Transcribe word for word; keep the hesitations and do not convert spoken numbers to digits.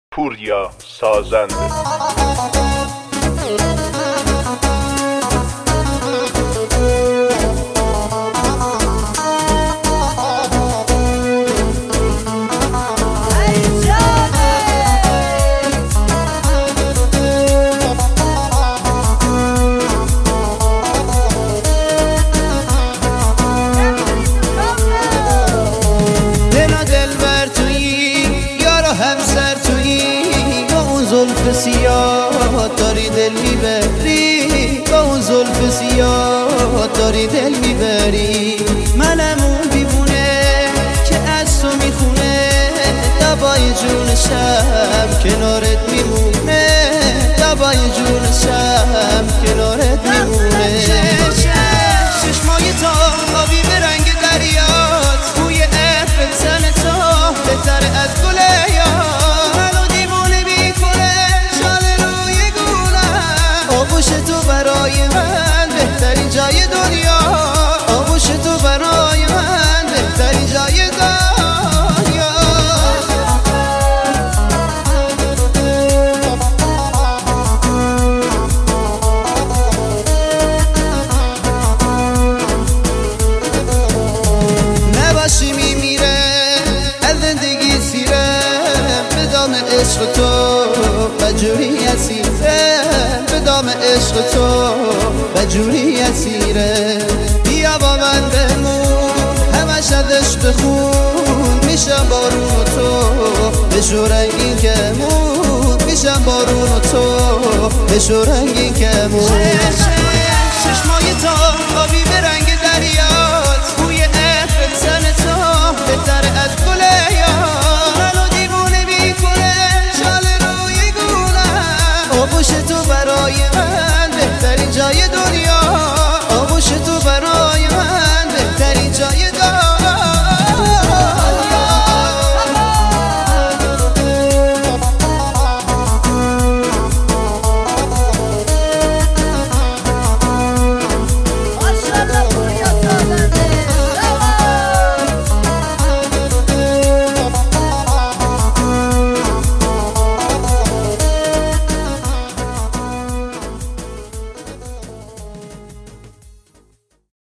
پوریا سازنده. زلف سیاه داری دل میبری، با اون زلف سیاه داری دل میبری. منم اون دیوونه که از تو میخونه، دبای جون شب کنارت میمونه، دبای جون شب کنارت میمونه. چشمای تا آبی به رنگ دریات، بوی عرق تن تا بهتر از گل یاد. آغوش تو برای من بهترین جای دنیا، آغوش تو برای من بهترین جای دنیا. نباشی میمیره از زندگی سیره، به دام عشق تو بجوری اسیره، به دام عشق تو بجوری اسیره. بیا با من بمون همش ازش بخون، میشم بارون تو بشو رنگین کمون، میشم بارون تو بشو رنگین کمون.